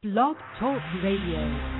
Blog Talk Radio.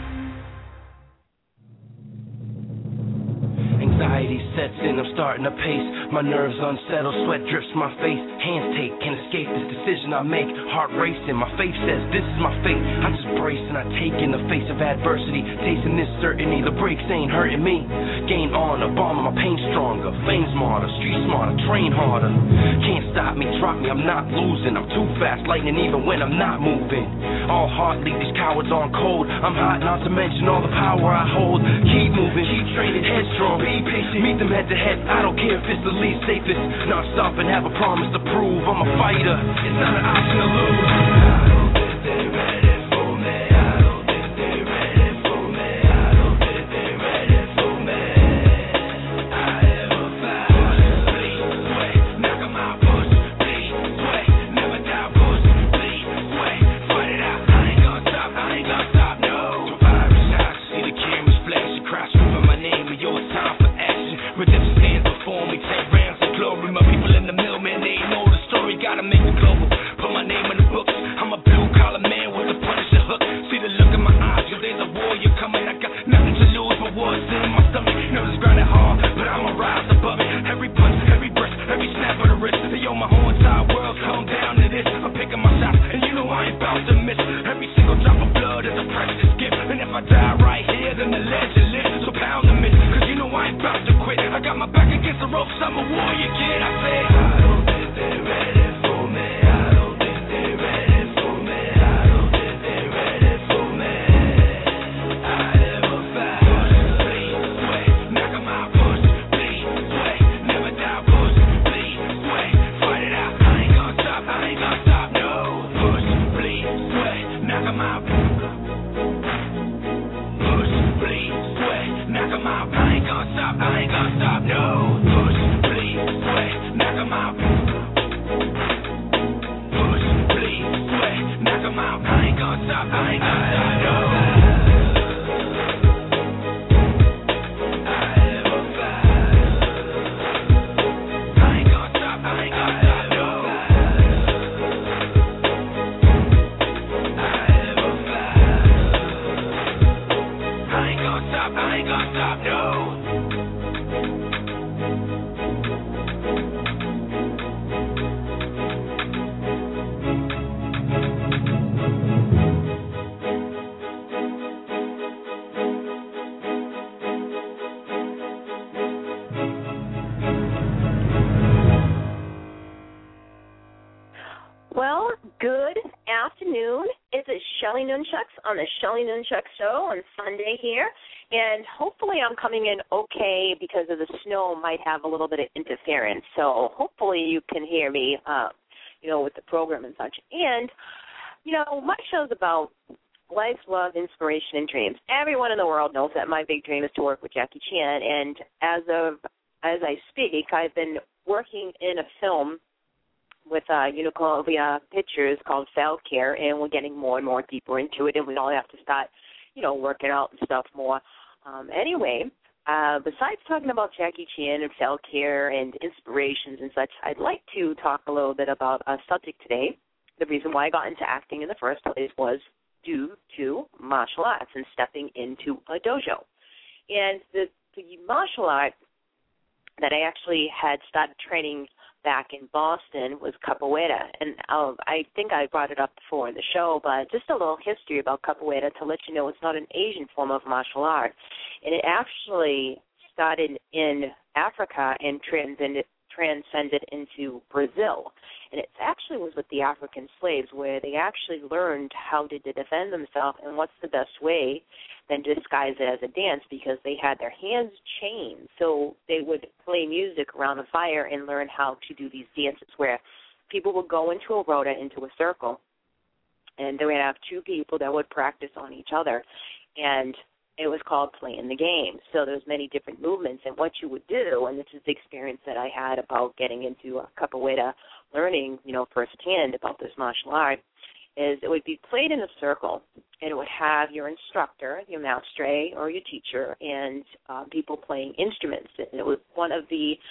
Anxiety sets in, I'm starting to pace. My nerves unsettled, sweat drips my face. Hands take, can't escape this decision I make. Heart racing, my faith says this is my fate. I just brace and I take in the face of adversity. Tasting this certainty, the breaks ain't hurting me. Gain honor, bomb my pain stronger. Fame smarter, street smarter, train harder. Can't stop me, drop me, I'm not losing. I'm too fast, lightning even when I'm not moving. All heart leave these cowards on cold. I'm hot, not to mention all the power I hold. Keep moving, keep training, headstrong. Be patient, meet them head to head. I don't care if it's the least safest. Not stop and have a promise to prove. I'm a fighter, it's not an option to lose. I don't think they're ready for me. I don't think they're ready for me. I don't think they're ready for me. I am a fighter. Bleed, sweat, knock 'em out. Push, bleed, sweat, never doubt. Push, bleed, sweat, fight it out. I ain't gonna stop, I ain't gonna stop, no. Survivor shots, see the cameras flashing, cry screaming my name, and yo, it's time for action. Redemption stands before me, 10 rounds of glory. My people in the middle, man, they ain't know the story. Gotta make it global, put my name in the books. I'm a blue-collar man with a Punisher hook. See the look in my eyes, yo, there's a warrior coming. I got nothing to lose, but what's in my stomach? Nerves grinding hard, but I'ma rise above it. Every punch, every breath, every snap of the wrist. Yo, my whole entire world come down to this. I'm picking my shots, and you know I ain't bound to miss. Every single drop of blood is a precious gift. And if I die right here, then the legend lives. So pound the myth, cause you know I ain't bound to quit. I got my back against the ropes, I'm a warrior kid. I say, I don't think they're ready for me. I don't think they're ready for me. I don't think they're ready for me. I am a fighter. Bleed, sweat, knock 'em out. Push, bleed, sweat, never doubt. Push, bleed, sweat, fight it out. I ain't gonna stop, I ain't gonna stop, no. Push, bleed, sweat, knock 'em out. Push, bleed, sweat, knock 'em out. I ain't gonna stop, I ain't gonna stop, no. Push, bleed, sweat, knock 'em out. Push, bleed, sweat, knock 'em out. I ain't gonna stop, I ain't gonna stop, no. I am a fighter. I ain't gonna stop, I ain't gonna stop, no. I am a fighter. I ain't gonna stop, I ain't gonna stop, no. Well, good afternoon. It's Shelly Nunchucks on the Shelly Nunchucks Show on Sunday here. And hopefully I'm coming in okay because of the snow might have a little bit of interference. So hopefully you can hear me, with the program and such. And, my show's about life, love, inspiration, and dreams. Everyone in the world knows that my big dream is to work with Jackie Chan. And as I speak, I've been working in a film with Columbia Pictures called Self-Care, and we're getting more and more deeper into it, and we all have to start, working out and stuff more. Besides talking about Jackie Chan and Self-Care and inspirations and such, I'd like to talk a little bit about a subject today. The reason why I got into acting in the first place was due to martial arts and stepping into a dojo. And the martial art that I actually had started training back in Boston was capoeira, and I think I brought it up before in the show, but just a little history about capoeira to let you know it's not an Asian form of martial art, and it actually started in Africa and transcended into Brazil, and it actually was with the African slaves where they actually learned how to defend themselves and what's the best way than disguise it as a dance, because they had their hands chained. So they would play music around the fire and learn how to do these dances where people would go into a rota, into a circle, and they would have two people that would practice on each other. And it was called playing the game. So there's many different movements. And what you would do, and this is the experience that I had about getting into capoeira, learning, firsthand about this martial art, is it would be played in a circle, and it would have your instructor, your maestre, or your teacher, and people playing instruments. And it was one of the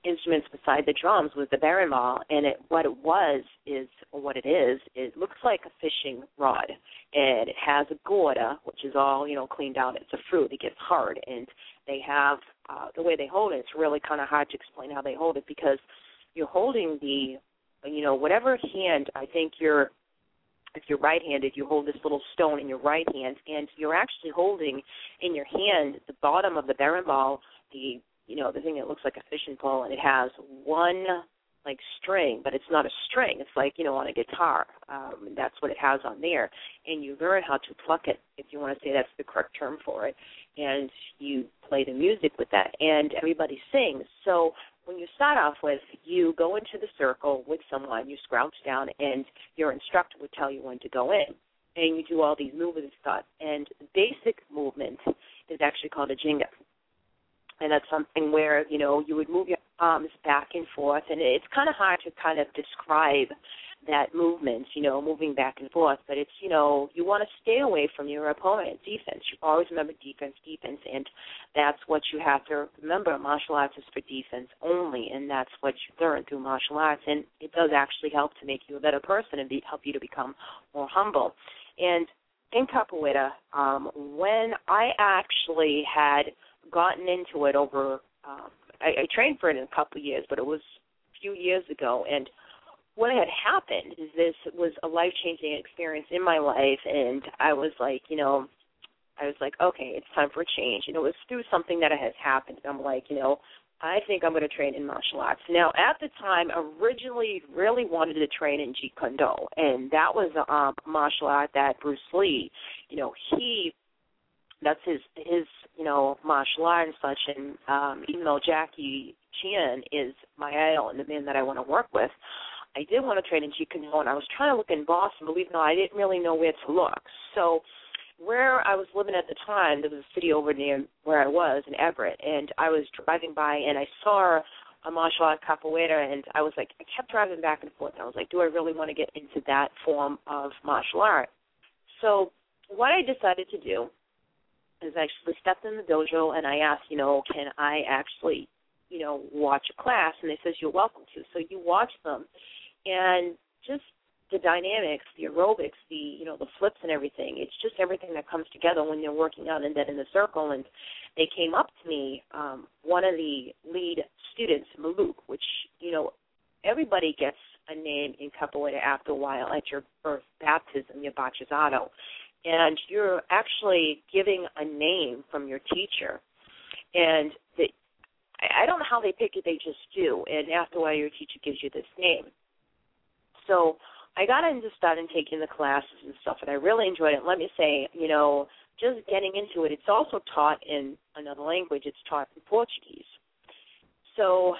instruments beside the drums was the berimbau, and what it is, it looks like a fishing rod, and it has a gorda, which is all, cleaned out. It's a fruit. It gets hard, and they have, the way they hold it, it's really kind of hard to explain how they hold it, because you're holding the, whatever hand, I think if you're right-handed, you hold this little stone in your right hand, and you're actually holding in your hand the bottom of the berimbau, the thing that looks like a fishing pole, and it has one, string, but it's not a string. It's like, on a guitar. That's what it has on there. And you learn how to pluck it, if you want to say that's the correct term for it, and you play the music with that, and everybody sings. So when you start off with, you go into the circle with someone, you crouch down, and your instructor would tell you when to go in. And you do all these movements and stuff. And the basic movement is actually called a jinga. And that's something where, you would move your arms back and forth. And it's kind of hard to kind of describe that movement, moving back and forth. But it's, you want to stay away from your opponent. Defense. You always remember defense. And that's what you have to remember. Martial arts is for defense only, and that's what you learn through martial arts. And it does actually help to make you a better person and help you to become more humble. And in capoeira, when I actually had gotten into it over, I trained for it in a couple of years, but it was a few years ago. And what had happened is this was a life-changing experience in my life, and I was like, okay, it's time for a change. It was through something that has happened. I'm like, I think I'm going to train in martial arts. Now, at the time, originally really wanted to train in Jeet Kune Do, and that was a martial art that Bruce Lee, that's his martial art and such. And even though Jackie Chan is my idol and the man that I want to work with, I did want to train in Jeet Kune Do, and I was trying to look in Boston. Believe it or not, I didn't really know where to look. So where I was living at the time, there was a city over near where I was in Everett, and I was driving by, and I saw a martial art capoeira, and I was like, I kept driving back and forth. I was like, do I really want to get into that form of martial art? So what I decided to do is I actually stepped in the dojo, and I asked, can I actually, watch a class? And they says, you're welcome to. So you watch them, and just the dynamics, the aerobics, the flips and everything. It's just everything that comes together when you're working out and then in the circle. And they came up to me, one of the lead students, Maluk, which, everybody gets a name in capoeira after a while at your birth baptism, your batizado. And you're actually giving a name from your teacher. And I don't know how they pick it, they just do. And after a while, your teacher gives you this name. So I got into starting taking the classes and stuff, and I really enjoyed it. Let me say, just getting into it, it's also taught in another language. It's taught in Portuguese. So,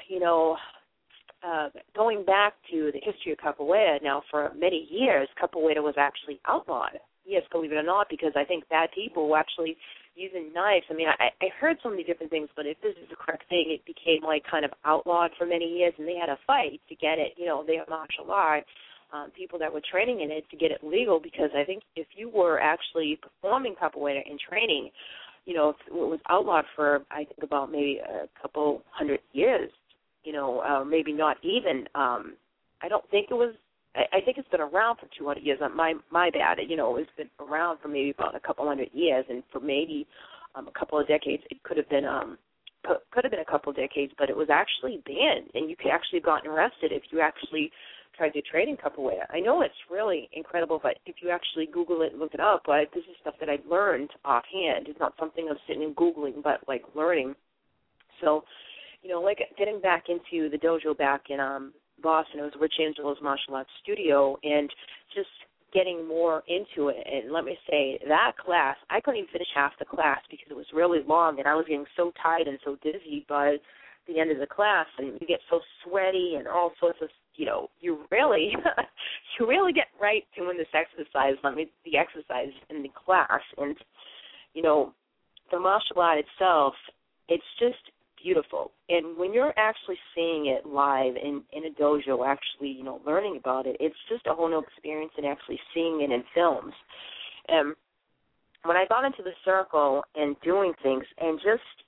going back to the history of capoeira, now for many years, capoeira was actually outlawed. Yes, believe it or not, because I think bad people were actually using knives. I mean, I heard so many different things, but if this is the correct thing, it became kind of outlawed for many years, and they had a fight to get it, their martial art, people that were training in it to get it legal, because I think if you were actually performing capoeira in training, it was outlawed for, I think, about maybe a couple hundred years, maybe not even. I don't think it was. I think it's been around for 200 years. My bad. It's been around for maybe about a couple hundred years, and for maybe a couple of decades. It could have been a couple of decades, but it was actually banned, and you could actually have gotten arrested if you actually tried to train in capoeira. I know it's really incredible, but if you actually Google it and look it up, this is stuff that I learned offhand. It's not something I'm sitting and Googling, but learning. So, getting back into the dojo back in Boston, it was Rich Angelo's martial arts studio, and just getting more into it. And let me say, that class, I couldn't even finish half the class because it was really long, and I was getting so tired and so dizzy by the end of the class, and you get so sweaty and all sorts of, you really get right doing this exercise, the exercise in the class. And, the martial art itself, it's just beautiful. And when you're actually seeing it live in a dojo, actually, learning about it, it's just a whole new experience than actually seeing it in films. When I got into the circle and doing things and just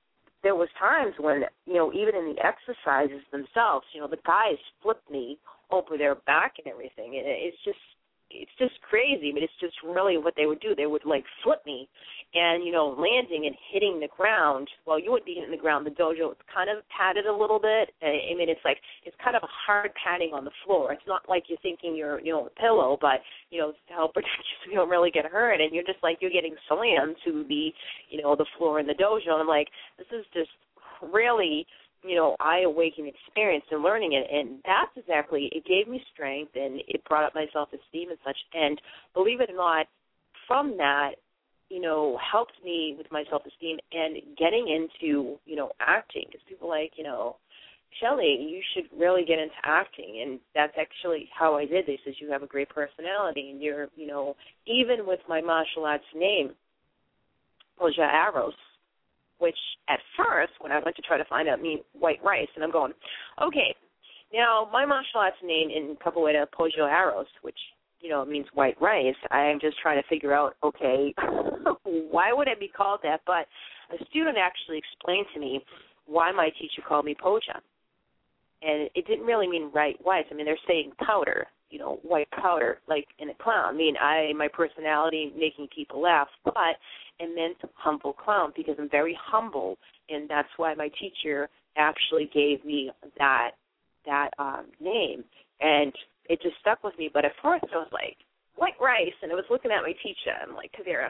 there was times when, even in the exercises themselves, the guys flipped me over their back and everything. And it's just crazy, but it's just really what they would do. They would, flip me and, landing and hitting the ground. Well, you wouldn't be hitting the ground. The dojo is kind of padded a little bit. I mean, it's kind of a hard padding on the floor. It's not like you're thinking you're, a pillow, but, to help protect you so you don't really get hurt. And you're just you're getting slammed to the, the floor in the dojo. And I'm like, this is just really, eye-awakening experience and learning it. And that's exactly, it gave me strength and it brought up my self-esteem and such. And believe it or not, from that, helped me with my self-esteem and getting into, acting. Because people are like, Shelly, you should really get into acting. And that's actually how I did this, is you have a great personality. And you're, even with my martial arts name, Poja Arrows, which at first, when I went to try to find out, mean white rice. And I'm going, okay, now my martial arts name in Capoeira, Poja Arrows, which, it means white rice. I'm just trying to figure out, okay, why would I be called that? But a student actually explained to me why my teacher called me Poja. And it didn't really mean white rice. I mean, they're saying powder, white powder, like in a clown. I mean, my personality, making people laugh, but it meant humble clown because I'm very humble, and that's why my teacher actually gave me that name. And it just stuck with me. But at first I was like, white rice, and I was looking at my teacher. I'm like, Kavira,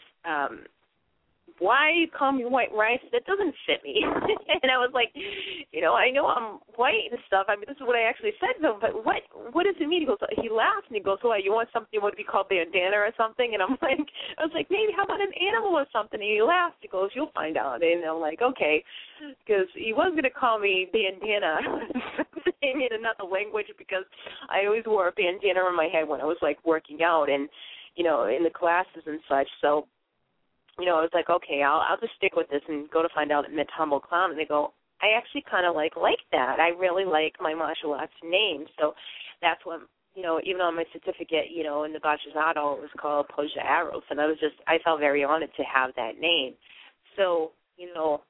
why you call me white rice? That doesn't fit me. And I was like, I know I'm white and stuff. I mean, this is what I actually said to him, but what does it mean? He laughed and he goes, well, you want something that would be called bandana or something? And I was like, maybe how about an animal or something? And he laughed. He goes, you'll find out. And I'm like, okay, because he was going to call me bandana in another language because I always wore a bandana on my head when I was working out and, in the classes and such. So, I was like, okay, I'll just stick with this and go to find out it meant humble clown. And they go, I actually kind of like that. I really like my martial arts name. So that's what, even on my certificate, in the Bachillerato, it was called Poja Arrows. And I felt very honored to have that name. So, it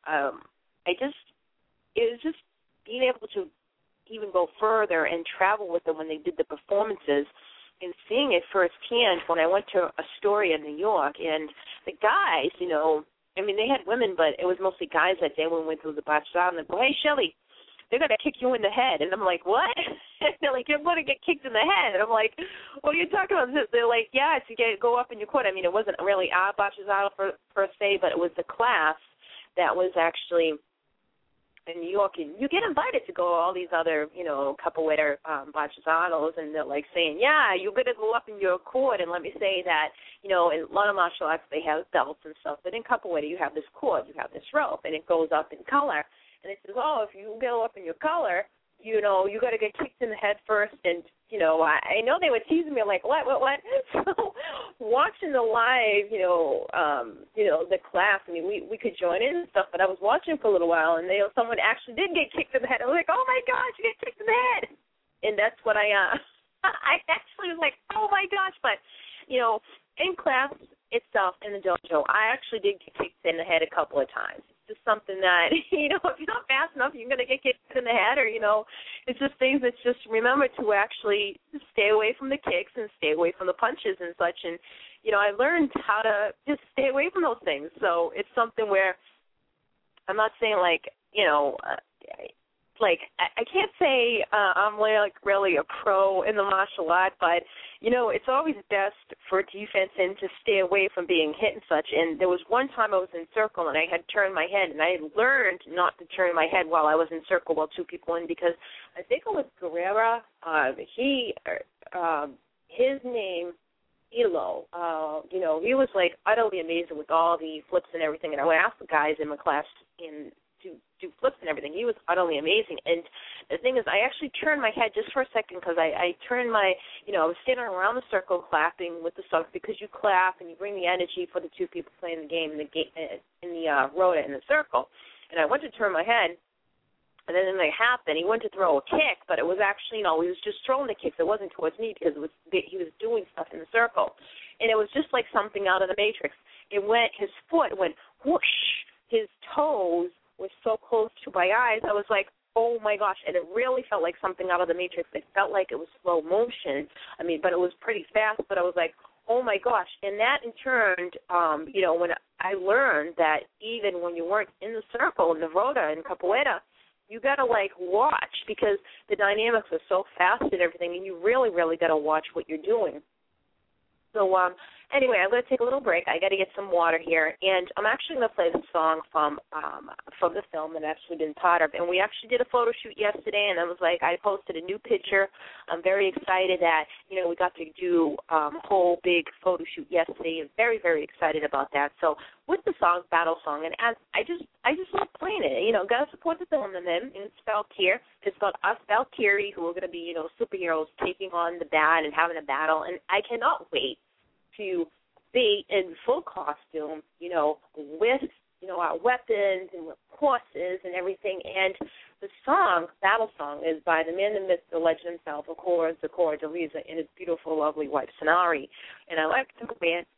was just being able to even go further and travel with them when they did the performances and seeing it firsthand when I went to Astoria, New York, and the guys, they had women, but it was mostly guys that day when we went through the bachata, and they go, hey, Shelly, they're going to kick you in the head. And I'm like, what? They're like, you're going to get kicked in the head. And I'm like, what are you talking about? They're like, yeah, it's to go up in your court. I mean, it wasn't really our bachata per se, but it was the class that was actually in New York, and you get invited to go to all these other, capoeira bachazados, and they're saying, yeah, you're going to go up in your court, and let me say that, in a lot of martial arts, they have belts and stuff, but in capoeira, you have this cord, you have this rope, and it goes up in color, and it says, oh, if you go up in your color, you got to get kicked in the head first, and, I know they were teasing me, like, what? So watching the live, the class, I mean, we could join in and stuff, but I was watching for a little while, and someone actually did get kicked in the head. I was like, oh, my gosh, you get kicked in the head. And that's what I actually was like, oh, my gosh. But, in class itself, in the dojo, I actually did get kicked in the head a couple of times. It's just something that, if you're not fast enough, you're going to get kicked in the head, or, it's just things that just remember to actually stay away from the kicks and stay away from the punches and such. And, I learned how to just stay away from those things. So it's something where I'm not saying I can't say I'm really a pro in the martial art, but, it's always best for defense and to stay away from being hit and such. And there was one time I was in circle and I had turned my head, and I had learned not to turn my head while I was in circle while two people in, because I think it was Guerrera. His name, Elo, he was utterly amazing with all the flips and everything. And I would ask the guys in my class to do flips and everything. He was utterly amazing. And the thing is, I actually turned my head just for a second because I turned my, I was standing around the circle clapping with the songs, because you clap and you bring the energy for the two people playing the game in the rota in the circle. And I went to turn my head, and then it happened. He went to throw a kick, but it was actually, he was just throwing the kicks. It wasn't towards me because he was doing stuff in the circle. And it was just like something out of the Matrix. His foot went whoosh. His toes were so close to my eyes, I was like, oh my gosh, and it really felt like something out of the Matrix. It felt like it was slow motion. I mean, but it was pretty fast, but I was like, oh my gosh. And that in turn, when I learned that even when you weren't in the circle, in the Rota and Capoeira, you got to, watch because the dynamics are so fast and everything, and you really, really got to watch what you're doing. So, anyway, I'm going to take a little break. I got to get some water here, and I'm actually going to play the song from the film that I've actually been part of. And we actually did a photo shoot yesterday, and I posted a new picture. I'm very excited that, we got to do a whole big photo shoot yesterday. I'm very, very excited about that. So with the song, Battle Song, and as I just love playing it. Got to support the film, and then it's Valkyrie. It's about us Valkyrie who are going to be, superheroes taking on the bad and having a battle, and I cannot wait to be in full costume, with, our weapons and with horses and everything. And the song, Battle Song, is by the man, the myth, the legend himself, of course, the Cora DeLisa, and his beautiful, lovely wife, Sonari. And I like to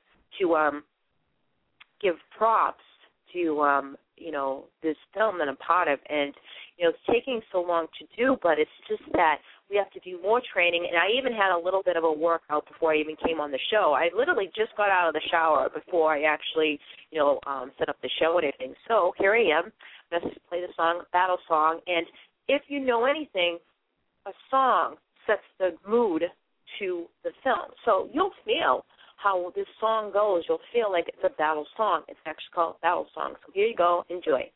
give props to, this film that I'm part of. And, it's taking so long to do, but it's just that we have to do more training. And I even had a little bit of a workout before I even came on the show. I literally just got out of the shower before I actually, set up the show and everything. So here I am. I'm going to play the song, Battle Song. And if you know anything, a song sets the mood to the film. So you'll feel how this song goes. You'll feel like it's a battle song. It's actually called Battle Song. So here you go. Enjoy.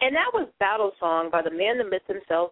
And that was Battle Song by the man, the myth himself,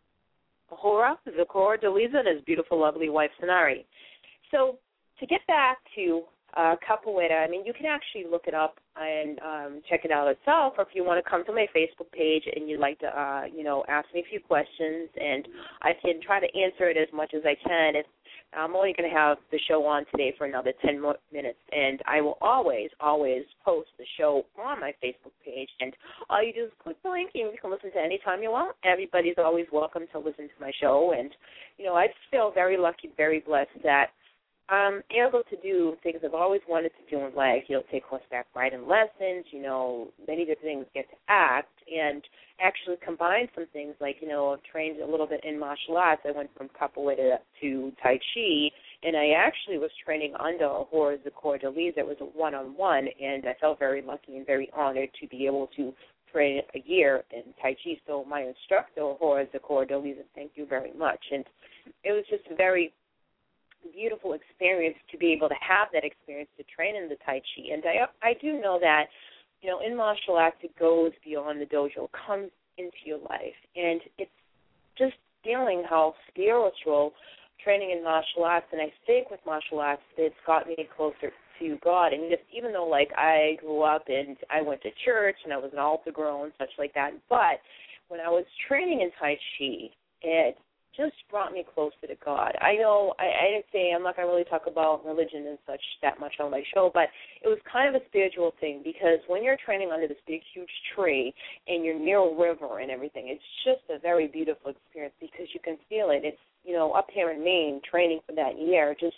Hora Zakor Deliza, and his beautiful, lovely wife, Sanari. So to get back to Capoeira, I mean, you can actually look it up and check it out itself, or if you want to come to my Facebook page and you'd like to, ask me a few questions, and I can try to answer it as much as I can. I'm only going to have the show on today for another 10 more minutes, and I will always, always post the show on my Facebook page, and all you do is click the link, and you can listen to any time you want. Everybody's always welcome to listen to my show, and, I just feel very lucky, very blessed that I'm able to do things I've always wanted to do in life, take horseback riding lessons, many different things, get to act, and actually combine some things like, I've trained a little bit in martial arts. I went from capoeira to Tai Chi, and I actually was training under Hora Zakor Deliza. It was a one-on-one, and I felt very lucky and very honored to be able to train a year in Tai Chi. So my instructor, Hora Zakor Deliza, thank you very much. And it was just a very beautiful experience to be able to have that experience to train in the Tai Chi. And I do know that, in martial arts, it goes beyond the dojo, comes into your life. And it's just feeling how spiritual training in martial arts, and I think with martial arts, it's got me closer to God. And even though, I grew up and I went to church and I was an altar girl and such like that, but when I was training in Tai Chi, it just brought me closer to God. I know I didn't say I'm not going to really talk about religion and such that much on my show, but it was kind of a spiritual thing, because when you're training under this big, huge tree and you're near a river and everything, it's just a very beautiful experience because you can feel it. It's, up here in Maine, training for that year just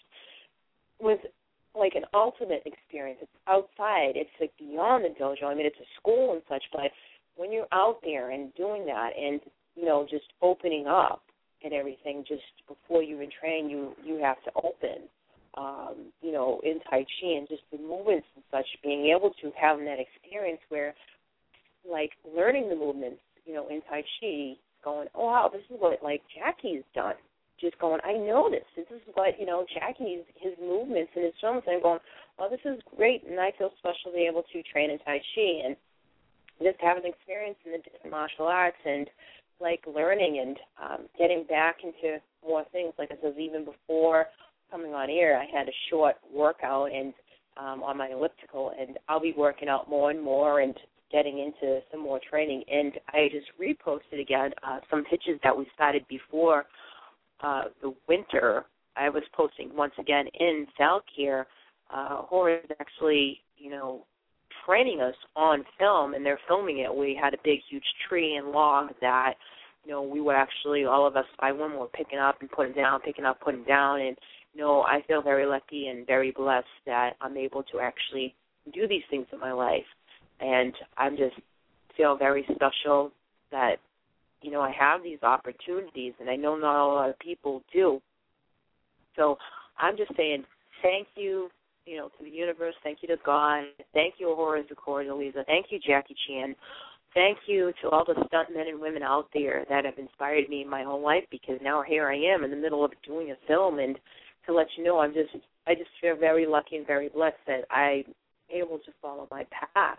was like an ultimate experience. It's outside. It's like beyond the dojo. I mean, it's a school and such, but when you're out there and doing that and, just opening up, and everything, just before you train, you have to open, in Tai Chi, and just the movements and such, being able to have that experience where, learning the movements, in Tai Chi, going, oh, wow, this is what, Jackie's done. Just going, I know this. This is what, Jackie's, his movements and his films, and I'm going, well, this is great, and I feel special to be able to train in Tai Chi, and just have an experience in the different martial arts, and learning and getting back into more things. Like I said, even before coming on air, I had a short workout and on my elliptical, and I'll be working out more and more and getting into some more training. And I just reposted again some pictures that we started before the winter. I was posting once again in Falcare. Hora is actually, training us on film, and they're filming it. We had a big, huge tree and log that, we were actually, all of us by one were picking up and putting down, picking up, putting down, and, I feel very lucky and very blessed that I'm able to actually do these things in my life, and I just feel very special that, I have these opportunities, and I know not a lot of people do. So I'm just saying thank you, to the universe. Thank you to God. Thank you, Hora Zakor Deliza. Thank you, Jackie Chan. Thank you to all the stunt men and women out there that have inspired me in my whole life, because now here I am in the middle of doing a film, and to let you know, I just feel very lucky and very blessed that I'm able to follow my path,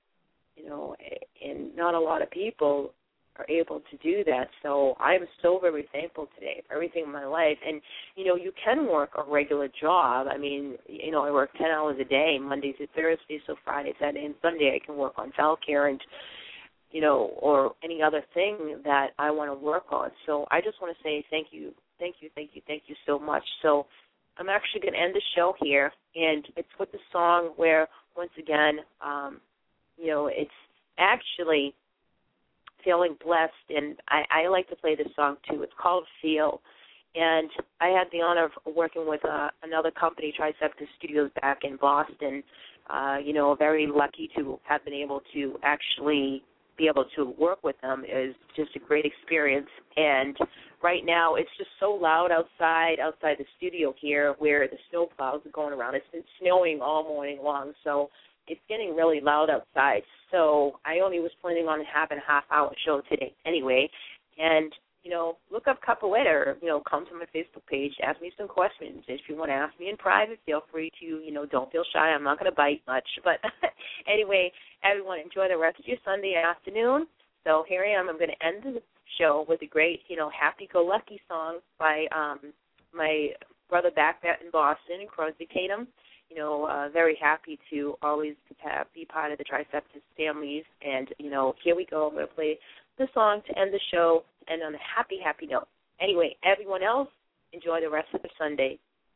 and not a lot of people are able to do that. So I'm so very thankful today for everything in my life. And, you can work a regular job. I mean, I work 10 hours a day, Mondays to Thursdays, so Friday, Saturday, and Sunday I can work on Falcare and, or any other thing that I want to work on. So I just want to say thank you so much. So I'm actually going to end the show here, and it's with the song where, once again, it's actually feeling blessed, and I like to play this song too. It's called Feel, and I had the honor of working with another company, Triceptus Studios, back in Boston. Very lucky to have been able to actually be able to work with them. Is just a great experience, and right now it's just so loud outside the studio here where the snow plows are going around. It's been snowing all morning long, so it's getting really loud outside. So I only was planning on having a half-hour show today anyway. And, look up Capoeira, come to my Facebook page, ask me some questions. If you want to ask me in private, feel free to, don't feel shy. I'm not going to bite much. But anyway, everyone, enjoy the rest of your Sunday afternoon. So here I am. I'm going to end the show with a great, happy-go-lucky song by my brother back in Boston, Crosby Tatum. Very happy to always be part of the Triceptis families. And, here we go. I'm going to play the song to end the show and on a happy, happy note. Anyway, everyone else, enjoy the rest of the Sunday.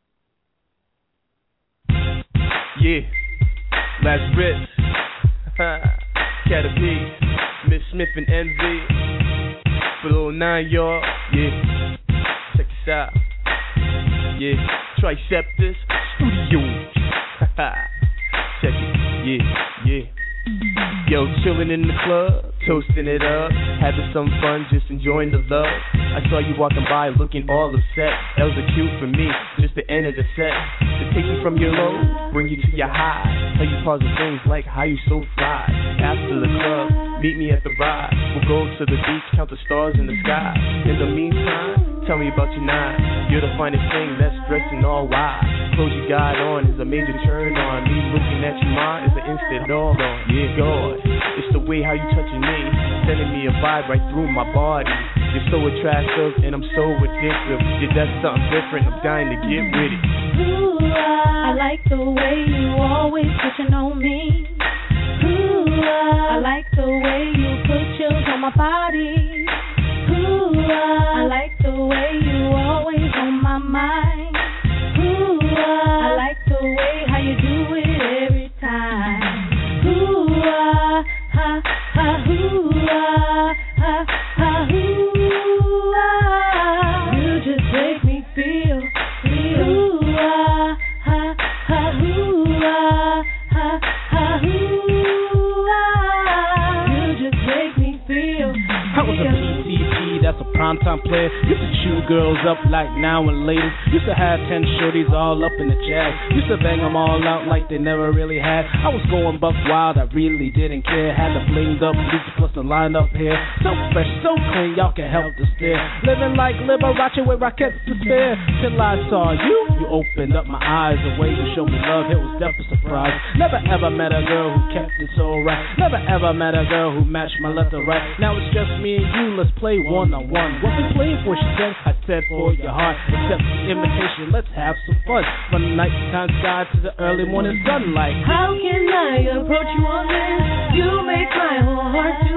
Yeah, Last Ritz, Caterpie, Miss Smith and Envy, for little 9 y'all, yeah, check this out, yeah, Triceptis Studios, check it, yeah. Yo, chillin' in the club, toasting it up, having some fun, just enjoying the love. I saw you walking by looking all upset. That was a cue for me, just the end of the set. To take you from your low, bring you to your high. Tell you positive things like how you so fly. After the club, meet me at the ride. We'll go to the beach, count the stars in the sky. In the meantime, tell me about your nine. You're the finest thing that's dressed in all white. Clothes you got on is a major turn on. Me looking at you, mine is an instant all on. Yeah, God, it's the way how you touching me, sending me a vibe right through my body. You're so attractive and I'm so addictive. Yeah, that's something different, I'm dying to get with it. Ooh, I like the way you always touching on me. Ooh, I like the way you put chills on my body. Ooh, I like the way you always on my mind. Ooh, I like the way how you do it every time. Ooh, ha, ha, ooh, ha, ha, ooh, you just make me feel, ooh, ha, ha, ooh, ha, ha, ooh, you just make me feel. I was a PTP, that's a primetime player. Used to chew girls up like now and later. Used to have 10 shorties all up in the jag. Used to bang them all out like they never really had. I was going buck wild, I really didn't care. Had the blinged up boots plus the lined up hair. So fresh, so clean, y'all can help to stare. Living like Liberace with rockets to spare. Till I saw you opened up my eyes. The way you showed me love, it was definitely a surprise. Never ever met a girl who kept it so right. Never ever met a girl who matched my left or right. Now it's just me and you, let's play one-on-one. What we playing for, she said, I said for your heart. Accept the invitation, let's have some fun. From the nighttime sky to the early morning sunlight. How can I approach you on this? You make my whole heart to